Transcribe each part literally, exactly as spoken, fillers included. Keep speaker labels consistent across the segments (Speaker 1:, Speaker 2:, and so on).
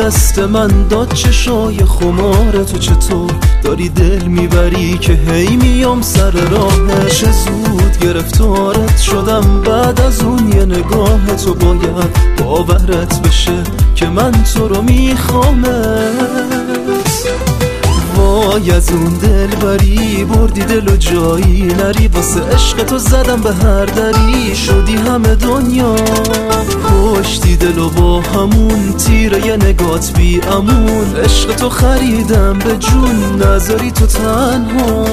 Speaker 1: دست من داد چشای خمار تو، چطور داری دل میبری که هی میام سر راه. چه زود گرفتارت شدم بعد از اون یه نگاه تو، باید باورت بشه که من تو رو میخوامت. وای از اون دل بری بردی دل و جایی نری، واسه عشق تو زدم به هر دری، شدی همه دنیا کشتی دل و با همون تیر یه نگات بی امون. عشق تو خریدم به جون نذاری تو تنها.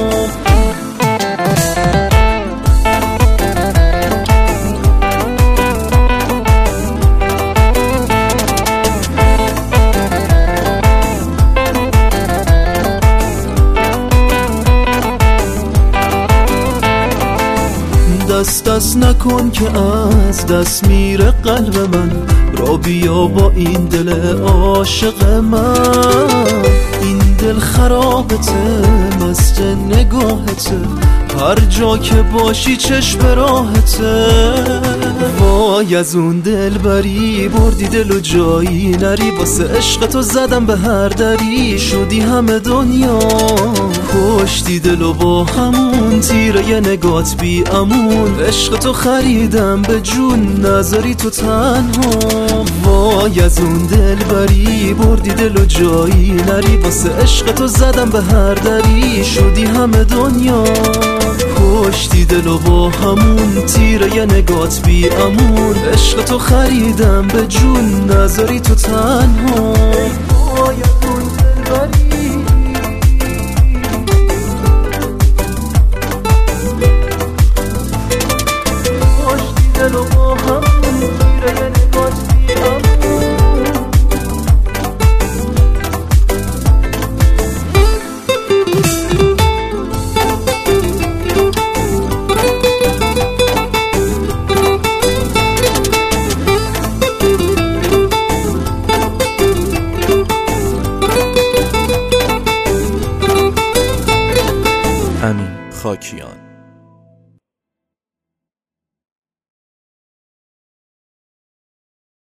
Speaker 1: دست دست نکن که از دست میره قلب من، را بیا با این دل عاشق من. این دل خرابته مست نگاهته، هر جا که باشی چشم راهته. وای از اون دل بری بردی دل و جایی نری، واسه عشق تو زدم به هر دری، شدی همه دنیا کشتی دل و با همون تیر یه نگات بی امون. عشق تو خریدم به جون نذاری تو تنها. وای از اون دل بری بردی دل و جایی نری، واسه عشق تو زدم به هر دری، شدی همه دنیا کشتی دل و با همون تیر یه نگات بی امون. عشق تو خریدم به جون نذاری تو تنها. وای از اون دل بری کشتی دل و با همون تیر یه نگات بی امون.
Speaker 2: امین خاکیان.